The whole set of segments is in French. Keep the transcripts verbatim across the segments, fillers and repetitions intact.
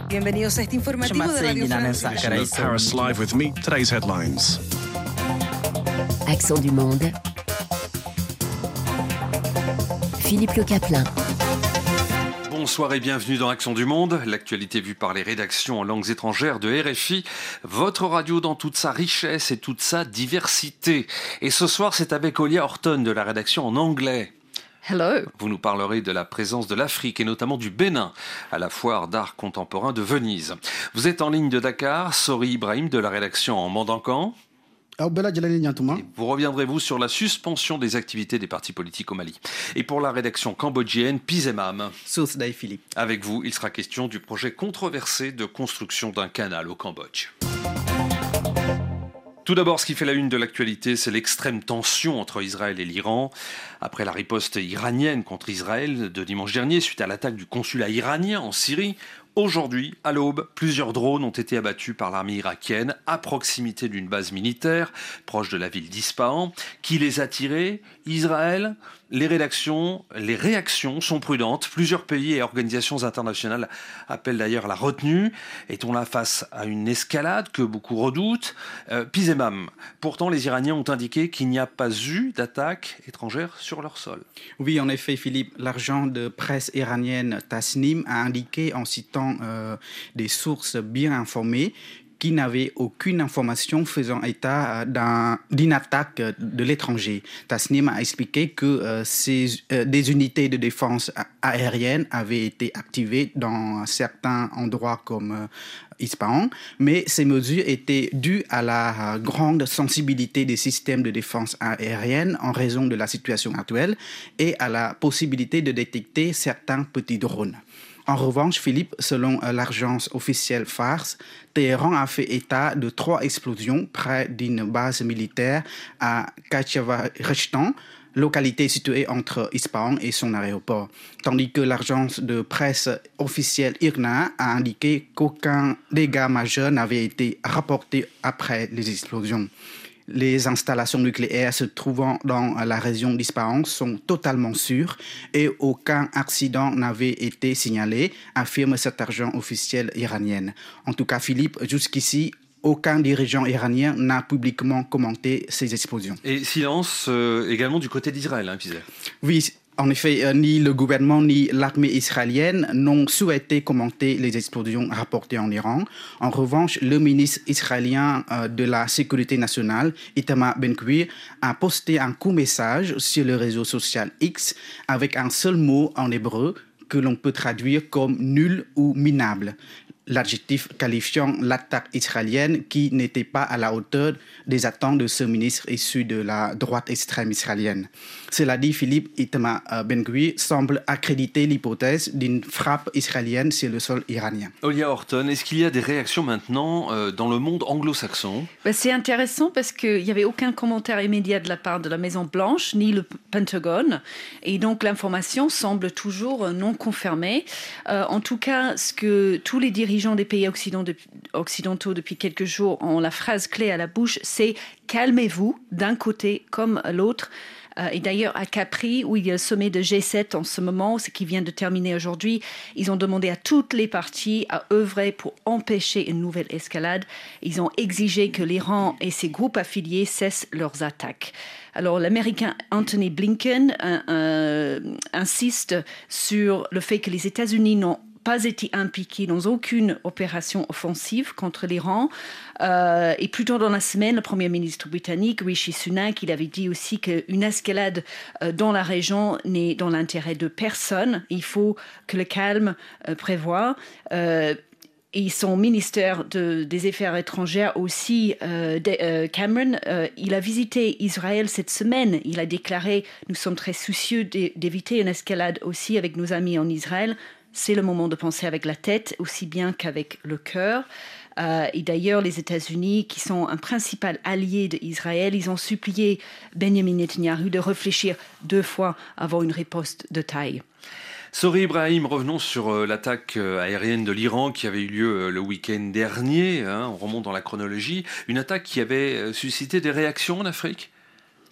Bienvenidos a este informativo de Radio France. Paris Live with me. Today's headlines. Accent du monde. Philippe Le Caplin. Bonsoir et bienvenue dans Accent du Monde, l'actualité vue par les rédactions en langues étrangères de R F I, votre radio dans toute sa richesse et toute sa diversité. Et ce soir, c'est avec Olia Horton de la rédaction en anglais. Hello. Vous nous parlerez de la présence de l'Afrique et notamment du Bénin à la foire d'art contemporain de Venise. Vous êtes en ligne de Dakar, Sori Ibrahim de la rédaction en Mandankan. Et vous reviendrez-vous sur la suspension des activités des partis politiques au Mali. Et pour la rédaction cambodgienne, Pizemam. Philippe. Avec vous, il sera question du projet controversé de construction d'un canal au Cambodge. Tout d'abord, ce qui fait la une de l'actualité, c'est l'extrême tension entre Israël et l'Iran. Après la riposte iranienne contre Israël de dimanche dernier, suite à l'attaque du consulat iranien en Syrie, aujourd'hui, à l'aube, plusieurs drones ont été abattus par l'armée irakienne à proximité d'une base militaire proche de la ville d'Ispahan. Qui les a tirés ? Israël. Les rédactions, les réactions sont prudentes. Plusieurs pays et organisations internationales appellent d'ailleurs à la retenue. Est-on là face à une escalade que beaucoup redoutent ? euh, Pizemam. Pourtant, les Iraniens ont indiqué qu'il n'y a pas eu d'attaque étrangère sur leur sol. Oui, en effet, Philippe, l'agent de presse iranienne Tasnim a indiqué en citant euh, des sources bien informées qui n'avaient aucune information faisant état d'un, d'une attaque de l'étranger. Tasnim a expliqué que euh, ces, euh, des unités de défense aérienne avaient été activées dans certains endroits comme euh, Ispahan, mais ces mesures étaient dues à la grande sensibilité des systèmes de défense aérienne en raison de la situation actuelle et à la possibilité de détecter certains petits drones. En revanche, Philippe, selon l'agence officielle Fars, Téhéran a fait état de trois explosions près d'une base militaire à Kachavarishtan, localité située entre Ispahan et son aéroport, tandis que l'agence de presse officielle I R N A a indiqué qu'aucun dégât majeur n'avait été rapporté après les explosions. Les installations nucléaires se trouvant dans la région d'Ispahan sont totalement sûres et aucun accident n'avait été signalé, affirme cet agent officiel iranien. En tout cas, Philippe, jusqu'ici, aucun dirigeant iranien n'a publiquement commenté ces explosions. Et silence euh, également du côté d'Israël, hein, Pizet. Oui. En effet, euh, ni le gouvernement ni l'armée israélienne n'ont souhaité commenter les explosions rapportées en Iran. En revanche, le ministre israélien euh, de la Sécurité nationale, Itamar Ben-Gvir, a posté un court message sur le réseau social X avec un seul mot en hébreu que l'on peut traduire comme nul ou minable. L'adjectif qualifiant l'attaque israélienne qui n'était pas à la hauteur des attentes de ce ministre issu de la droite extrême israélienne. Cela dit, Philippe, Itamar Ben-Gvir semble accréditer l'hypothèse d'une frappe israélienne sur le sol iranien. Olia Horton, est-ce qu'il y a des réactions maintenant euh, dans le monde anglo-saxon ? Ben, c'est intéressant parce qu'il n'y avait aucun commentaire immédiat de la part de la Maison-Blanche ni le Pentagone. Et donc l'information semble toujours non confirmée. Euh, en tout cas, ce que tous les dirigeants des pays occidentaux depuis quelques jours ont la phrase clé à la bouche, c'est « calmez-vous » d'un côté comme l'autre. Et d'ailleurs, à Capri, où il y a le sommet de G sept en ce moment, ce qui vient de terminer aujourd'hui, ils ont demandé à toutes les parties à œuvrer pour empêcher une nouvelle escalade. Ils ont exigé que l'Iran et ses groupes affiliés cessent leurs attaques. Alors, l'Américain Anthony Blinken euh, euh, insiste sur le fait que les États-Unis n'ont pas été impliqués dans aucune opération offensive contre l'Iran. Euh, et plus tôt dans la semaine, le Premier ministre britannique, Rishi Sunak, il avait dit aussi qu'une escalade euh, dans la région n'est dans l'intérêt de personne. Il faut que le calme euh, prévoie. Euh, Et son ministère de, des Affaires étrangères aussi, euh, de, euh, Cameron, euh, il a visité Israël cette semaine. Il a déclaré « Nous sommes très soucieux d'éviter une escalade aussi avec nos amis en Israël. C'est le moment de penser avec la tête aussi bien qu'avec le cœur. » Euh, et d'ailleurs, les États-Unis, qui sont un principal allié d'Israël, ils ont supplié Benjamin Netanyahu de réfléchir deux fois avant une riposte de taille. Sori Ibrahim, revenons sur euh, l'attaque euh, aérienne de l'Iran qui avait eu lieu euh, le week-end dernier. Hein, on remonte dans la chronologie. Une attaque qui avait euh, suscité des réactions en Afrique ?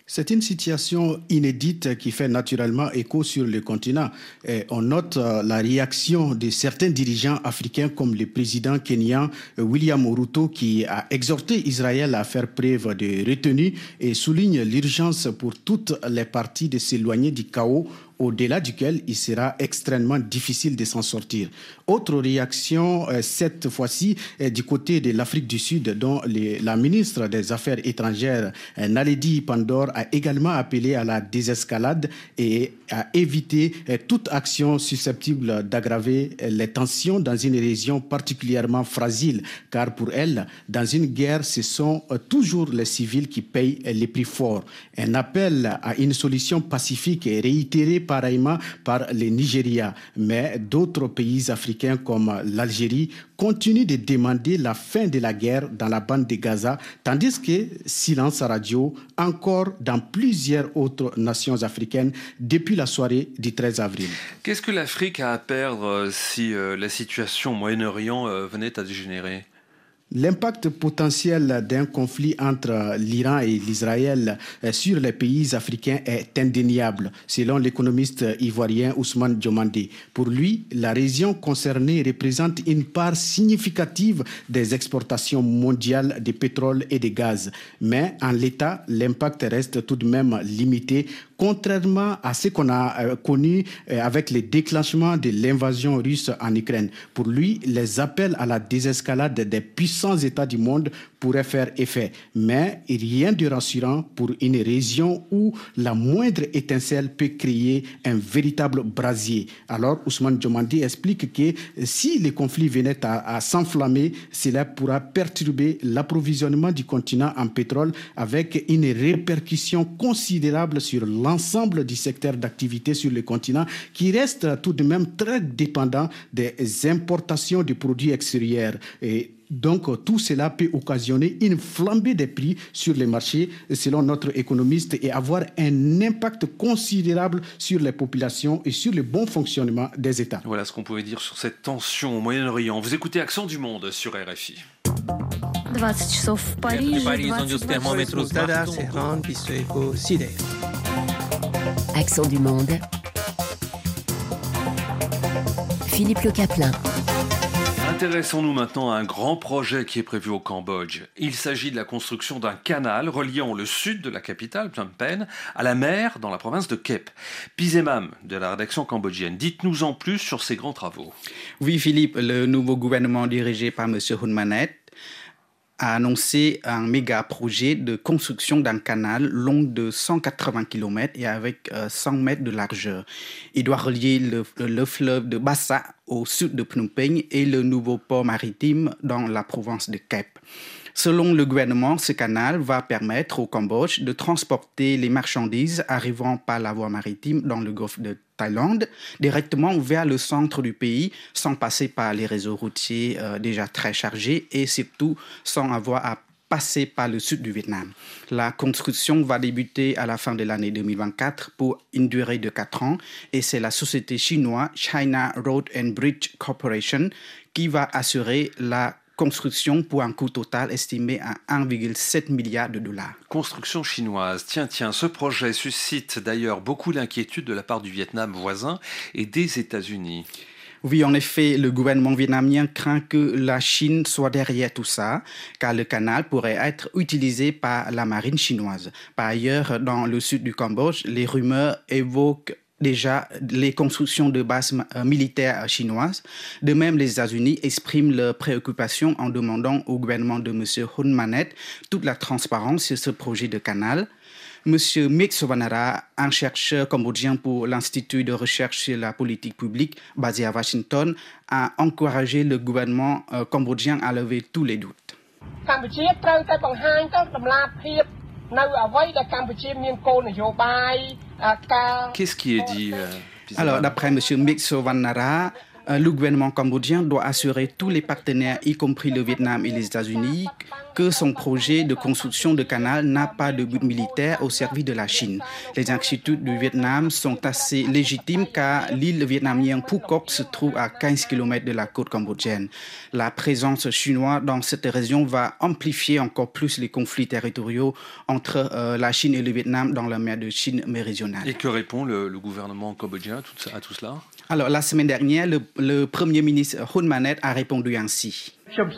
C'est une situation inédite qui fait naturellement écho sur le continent. Et on note la réaction de certains dirigeants africains comme le président kenyan William Ruto qui a exhorté Israël à faire preuve de retenue et souligne l'urgence pour toutes les parties de s'éloigner du chaos au-delà duquel il sera extrêmement difficile de s'en sortir. Autre réaction, euh, cette fois-ci, euh, du côté de l'Afrique du Sud, dont les, la ministre des Affaires étrangères, euh, Naledi Pandor, a également appelé à la désescalade et à éviter euh, toute action susceptible d'aggraver euh, les tensions dans une région particulièrement fragile, car pour elle, dans une guerre, ce sont euh, toujours les civils qui payent euh, les prix forts. Un appel à une solution pacifique est réitéré pareillement par le Nigeria, mais d'autres pays africains comme l'Algérie continuent de demander la fin de la guerre dans la bande de Gaza, tandis que silence radio encore dans plusieurs autres nations africaines depuis la soirée du treize avril. Qu'est-ce que l'Afrique a à perdre si euh, la situation au Moyen-Orient euh, venait à dégénérer ? L'impact potentiel d'un conflit entre l'Iran et l'Israël sur les pays africains est indéniable, selon l'économiste ivoirien Ousmane Diomandé. Pour lui, la région concernée représente une part significative des exportations mondiales de pétrole et de gaz. Mais en l'état, l'impact reste tout de même limité, contrairement à ce qu'on a connu avec le déclenchement de l'invasion russe en Ukraine. Pour lui, les appels à la désescalade des puissants États du monde pourraient faire effet, mais rien de rassurant pour une région où la moindre étincelle peut créer un véritable brasier. Alors, Ousmane Diomandé explique que si les conflits venaient à, à s'enflammer, cela pourra perturber l'approvisionnement du continent en pétrole avec une répercussion considérable sur l'ensemble du secteur d'activité sur le continent qui reste tout de même très dépendant des importations de produits extérieurs. Et donc, tout cela peut occasionner une flambée des prix sur les marchés, selon notre économiste, et avoir un impact considérable sur les populations et sur le bon fonctionnement des États. Voilà ce qu'on pouvait dire sur cette tension au Moyen-Orient. Vous écoutez Accent du Monde sur R F I. двадцать часов в Париже, Accent du monde. Philippe Le Caplin. Intéressons-nous maintenant à un grand projet qui est prévu au Cambodge. Il s'agit de la construction d'un canal reliant le sud de la capitale, Phnom Penh, à la mer dans la province de Kep. Pizemam, de la rédaction cambodgienne, dites-nous en plus sur ces grands travaux. Oui, Philippe, le nouveau gouvernement dirigé par M. Hun Manet a annoncé un méga projet de construction d'un canal long de cent quatre-vingts kilomètres et avec euh, cent mètres de largeur. Il doit relier le, le fleuve de Bassa au sud de Phnom Penh et le nouveau port maritime dans la province de Kep. Selon le gouvernement, ce canal va permettre au Cambodge de transporter les marchandises arrivant par la voie maritime dans le golfe de Thaïlande directement vers le centre du pays sans passer par les réseaux routiers euh, déjà très chargés et surtout sans avoir à passer par le sud du Vietnam. La construction va débuter à la fin de l'année deux mille vingt-quatre pour une durée de quatre ans et c'est la société chinoise China Road and Bridge Corporation qui va assurer la construction pour un coût total estimé à un virgule sept milliard de dollars. Construction chinoise. Tiens, tiens, ce projet suscite d'ailleurs beaucoup d'inquiétude de la part du Vietnam voisin et des États-Unis. Oui, en effet, le gouvernement vietnamien craint que la Chine soit derrière tout ça, car le canal pourrait être utilisé par la marine chinoise. Par ailleurs, dans le sud du Cambodge, les rumeurs évoquent déjà les constructions de bases militaires chinoises. De même, les États-Unis expriment leurs préoccupations en demandant au gouvernement de M. Hun Manet toute la transparence sur ce projet de canal. M. Mick Sovanara, un chercheur cambodgien pour l'Institut de recherche sur la politique publique basé à Washington, a encouragé le gouvernement euh, cambodgien à lever tous les doutes. Qu'est-ce qui est dit euh, Alors, d'après M. Mick Sovanara, Le gouvernement cambodgien doit assurer tous les partenaires, y compris le Vietnam et les États-Unis, que son projet de construction de canal n'a pas de but militaire au service de la Chine. Les inquiétudes du Vietnam sont assez légitimes car l'île vietnamienne Phu Quoc se trouve à quinze kilomètres de la côte cambodgienne. La présence chinoise dans cette région va amplifier encore plus les conflits territoriaux entre euh, la Chine et le Vietnam dans la mer de Chine méridionale. Et que répond le, le gouvernement cambodgien à tout, à tout cela ? Alors, la semaine dernière, le, le Premier ministre Hun Manet a répondu ainsi.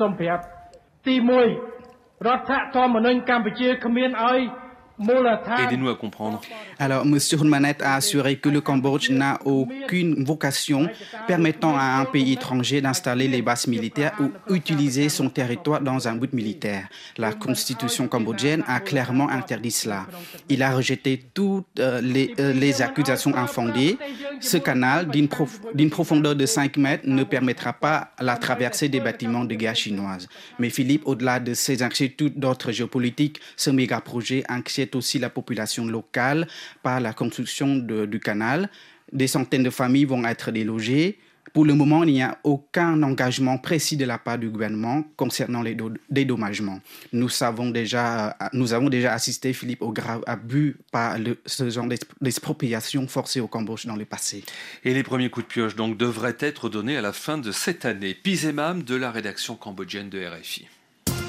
Aidez-nous à comprendre. Alors, M. Hun Manet a assuré que le Cambodge n'a aucune vocation permettant à un pays étranger d'installer les bases militaires ou utiliser son territoire dans un but militaire. La constitution cambodgienne a clairement interdit cela. Il a rejeté toutes euh, les, euh, les accusations infondées. Ce canal, d'une, prof- d'une profondeur de cinq mètres, ne permettra pas la traversée des bâtiments de guerre chinoise. Mais Philippe, au-delà de ces inquiétudes d'ordre géopolitique, ce méga-projet inquiète aussi la population locale par la construction de, du canal. Des centaines de familles vont être délogées. Pour le moment, il n'y a aucun engagement précis de la part du gouvernement concernant les do- dédommagements. Nous, savons déjà, nous avons déjà assisté, Philippe, au grave abus par le, ce genre d'expropriation forcée au Cambodge dans le passé. Et les premiers coups de pioche donc devraient être donnés à la fin de cette année. Pizemam de la rédaction cambodgienne de R F I.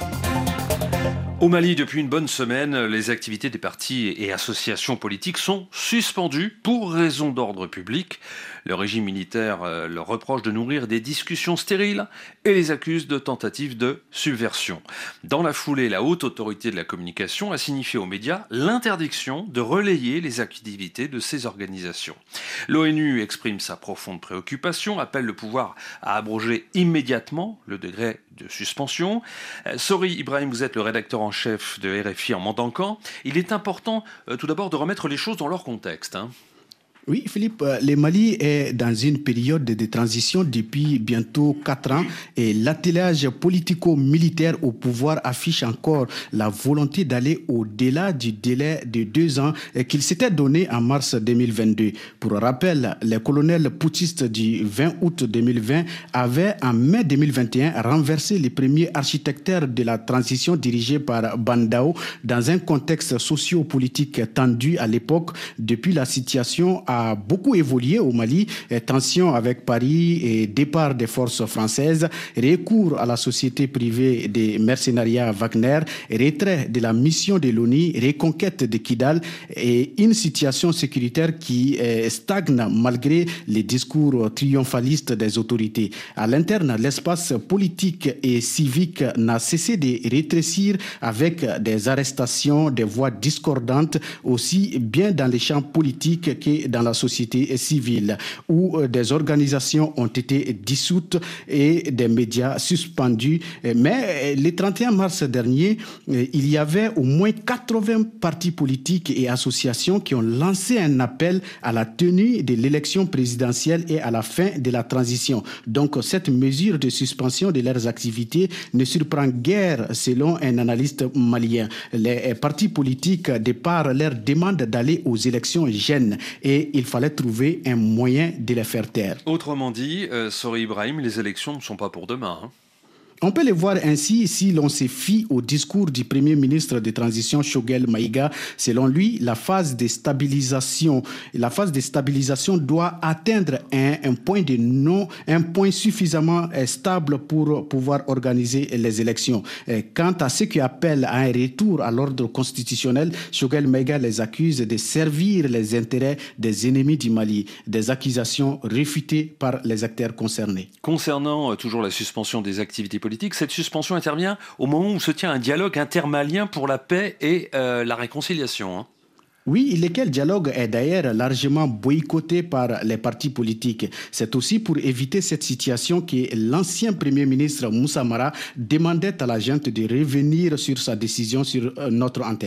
Au Mali, depuis une bonne semaine, les activités des partis et associations politiques sont suspendues pour raison d'ordre public. Le régime militaire leur reproche de nourrir des discussions stériles et les accuse de tentatives de subversion. Dans la foulée, la haute autorité de la communication a signifié aux médias l'interdiction de relayer les activités de ces organisations. L'ONU exprime sa profonde préoccupation, appelle le pouvoir à abroger immédiatement le degré de suspension. Sori Ibrahim, vous êtes le rédacteur en chef de R F I en Mandankan. Il est important euh, tout d'abord de remettre les choses dans leur contexte. Hein. Oui, Philippe, le Mali est dans une période de transition depuis bientôt quatre ans et l'attelage politico-militaire au pouvoir affiche encore la volonté d'aller au-delà du délai de deux ans qu'il s'était donné en mars deux mille vingt-deux. Pour rappel, les colonels putschistes du vingt août deux mille vingt avaient en mai deux mille vingt et un renversé les premiers architectes de la transition dirigée par Bandao dans un contexte socio-politique tendu à l'époque. Depuis, la situation a a beaucoup évolué au Mali. Tensions avec Paris et départ des forces françaises, recours à la société privée des mercenariats Wagner, retrait de la mission de l'ONU, reconquête de Kidal et une situation sécuritaire qui stagne malgré les discours triomphalistes des autorités. À l'interne, l'espace politique et civique n'a cessé de rétrécir avec des arrestations, des voix discordantes, aussi bien dans les champs politiques que dans la société civile, où des organisations ont été dissoutes et des médias suspendus. Mais le trente et un mars dernier, il y avait au moins quatre-vingts partis politiques et associations qui ont lancé un appel à la tenue de l'élection présidentielle et à la fin de la transition. Donc, cette mesure de suspension de leurs activités ne surprend guère, selon un analyste malien. Les partis politiques, de par leur demande d'aller aux élections, gênent et il fallait trouver un moyen de les faire taire. Autrement dit, euh, Sori Ibrahim, les élections ne sont pas pour demain, hein. On peut le voir ainsi si l'on se fie au discours du Premier ministre de transition Choguel Maïga. Selon lui, la phase de stabilisation, la phase de stabilisation doit atteindre un, un point de non, un point suffisamment stable pour pouvoir organiser les élections. Quant à ceux qui appellent à un retour à l'ordre constitutionnel, Choguel Maïga les accuse de servir les intérêts des ennemis du Mali, des accusations réfutées par les acteurs concernés. Concernant euh, toujours la suspension des activités politiques, cette suspension intervient au moment où se tient un dialogue intermalien pour la paix et euh, la réconciliation, hein. Oui, lequel dialogue est d'ailleurs largement boycotté par les partis politiques. C'est aussi pour éviter cette situation que l'ancien Premier ministre Moussa Mara demandait à la junte de revenir sur sa décision sur notre antenne.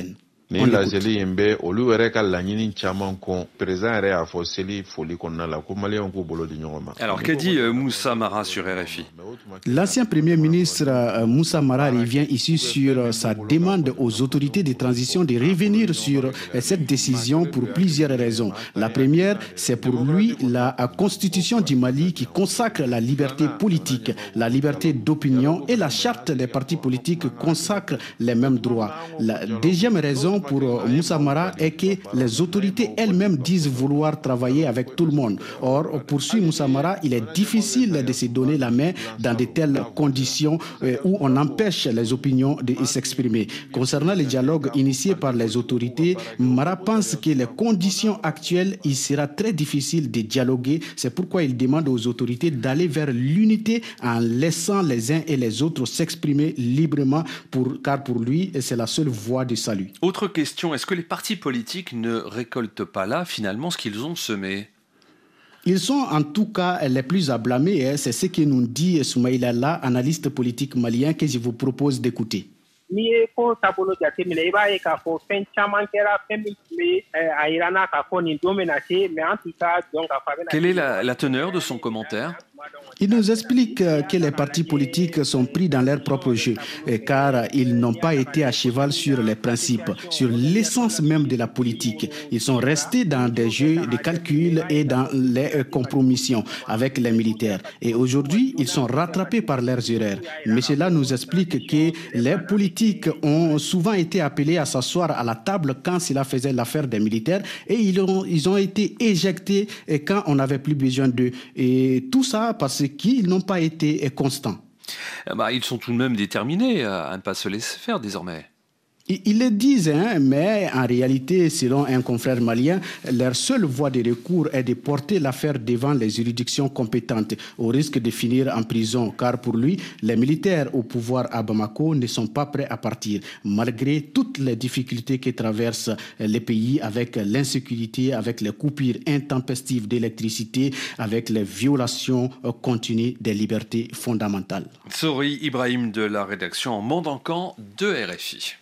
On Alors, qu'a dit euh, Moussa Mara sur R F I? L'ancien Premier ministre euh, Moussa Mara revient ici sur euh, sa demande aux autorités de transition de revenir sur euh, cette décision pour plusieurs raisons. La première, c'est pour lui la euh, constitution du Mali qui consacre la liberté politique, la liberté d'opinion et la charte des partis politiques consacre les mêmes droits. La deuxième raison pour euh, Moussa Mara est que les autorités elles-mêmes disent vouloir travailler avec tout le monde. Or, poursuit Moussa Mara, il est difficile de se donner la main dans de telles conditions euh, où on empêche les opinions de s'exprimer. Concernant le dialogue initié par les autorités, Mara pense que les conditions actuelles, il sera très difficile de dialoguer. C'est pourquoi il demande aux autorités d'aller vers l'unité en laissant les uns et les autres s'exprimer librement, pour, car pour lui, c'est la seule voie de salut. Autre question, est-ce que les partis politiques ne récoltent pas là, finalement, ce qu'ils ont semé ? Ils sont en tout cas les plus à blâmer. C'est ce que nous dit Soumaïla Allah, analyste politique malien, que je vous propose d'écouter. Quelle est la, la teneur de son commentaire ? Il nous explique que les partis politiques sont pris dans leur propre jeu, car ils n'ont pas été à cheval sur les principes, sur l'essence même de la politique. Ils sont restés dans des jeux de calcul et dans les compromissions avec les militaires. Et aujourd'hui, ils sont rattrapés par leurs erreurs. Mais cela nous explique que les politiques ont souvent été appelés à s'asseoir à la table quand cela faisait l'affaire des militaires, et ils ont, ils ont été éjectés quand on n'avait plus besoin d'eux. Et tout ça parce qu'ils n'ont pas été constants. Bah, ils sont tout de même déterminés à ne pas se laisser faire désormais. Ils le disent, hein, mais en réalité, selon un confrère malien, leur seule voie de recours est de porter l'affaire devant les juridictions compétentes, au risque de finir en prison, car pour lui, les militaires au pouvoir à Bamako ne sont pas prêts à partir, malgré toutes les difficultés que traversent les pays avec l'insécurité, avec les coupures intempestives d'électricité, avec les violations continues des libertés fondamentales. Sori Ibrahim de la rédaction en Mandankan de R F I.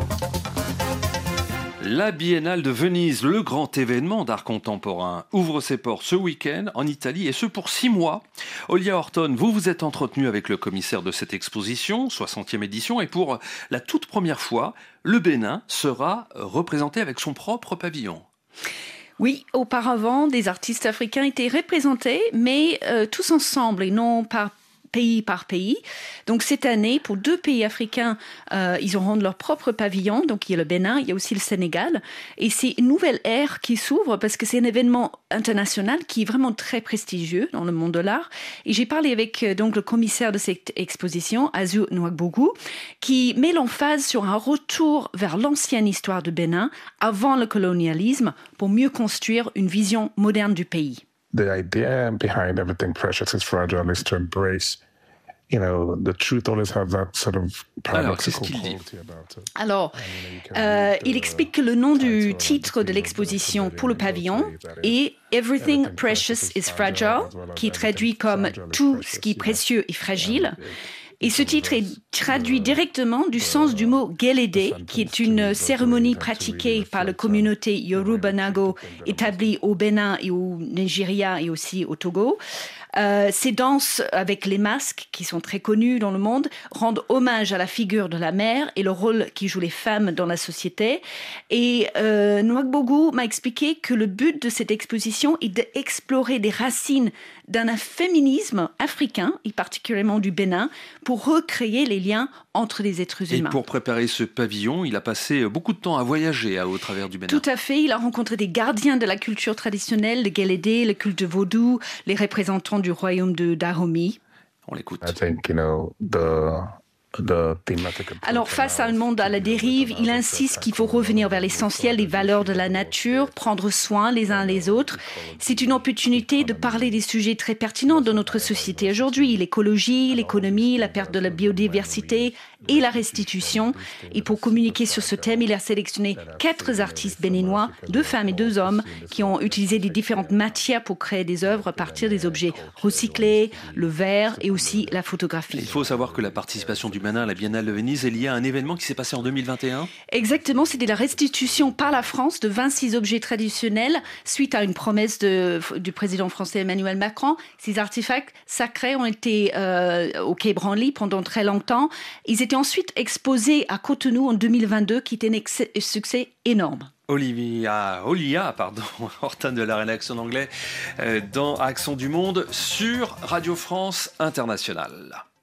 La Biennale de Venise, le grand événement d'art contemporain, ouvre ses portes ce week-end en Italie, et ce pour six mois. Olia Horton, vous vous êtes entretenu avec le commissaire de cette exposition, soixantième édition, et pour la toute première fois, le Bénin sera représenté avec son propre pavillon. Oui, auparavant, des artistes africains étaient représentés, mais euh, tous ensemble et non par pays par pays. Donc cette année, pour deux pays africains, euh, ils auront leur propre pavillon. Donc il y a le Bénin, il y a aussi le Sénégal. Et c'est une nouvelle ère qui s'ouvre parce que c'est un événement international qui est vraiment très prestigieux dans le monde de l'art. Et j'ai parlé avec euh, donc le commissaire de cette exposition, Azu Nwagbogu, qui met l'emphase sur un retour vers l'ancienne histoire du Bénin avant le colonialisme pour mieux construire une vision moderne du pays. The idea behind everything precious is fragile is to embrace, you know, the truth always has that sort of paradoxical quality about it. Alors, euh, il explique que le nom du titre de l'exposition pour le pavillon est Everything Precious is Fragile, qui est traduit comme tout ce qui est précieux est fragile. Et ce titre est traduit directement du sens du mot Gelede, qui est une cérémonie pratiquée par la communauté Yoruba Nago établie au Bénin et au Nigeria et aussi au Togo. Euh, ces danses avec les masques, qui sont très connues dans le monde, rendent hommage à la figure de la mère et le rôle qu'y jouent les femmes dans la société. Et euh, Nwagbogu m'a expliqué que le but de cette exposition est d'explorer des racines d'un féminisme africain, et particulièrement du Bénin, pour recréer les liens entre les êtres humains. Et pour préparer ce pavillon, il a passé beaucoup de temps à voyager au travers du Bénin. Tout à fait, il a rencontré des gardiens de la culture traditionnelle, le Gelede, le culte vaudou, les représentants du royaume de Dahomey. On l'écoute. I think, you know, the... Alors, face à un monde à la dérive, il insiste qu'il faut revenir vers l'essentiel, les valeurs de la nature, prendre soin les uns les autres. C'est une opportunité de parler des sujets très pertinents de notre société aujourd'hui, l'écologie, l'économie, la perte de la biodiversité et la restitution. Et pour communiquer sur ce thème, il a sélectionné quatre artistes béninois, deux femmes et deux hommes, qui ont utilisé les différentes matières pour créer des œuvres à partir des objets recyclés, le verre et aussi la photographie. Il faut savoir que la participation du du Manin à la Biennale de Venise est lié à un événement qui s'est passé en deux mille vingt et un. Exactement, c'était la restitution par la France de vingt-six objets traditionnels suite à une promesse de, du président français Emmanuel Macron. Ces artefacts sacrés ont été euh, au Quai Branly pendant très longtemps. Ils étaient ensuite exposés à Cotonou en deux mille vingt-deux, qui était un succès énorme. Olivia, Olia, pardon, Hortense de la rédaction d'anglais, euh, dans Accent du Monde sur Radio France Internationale.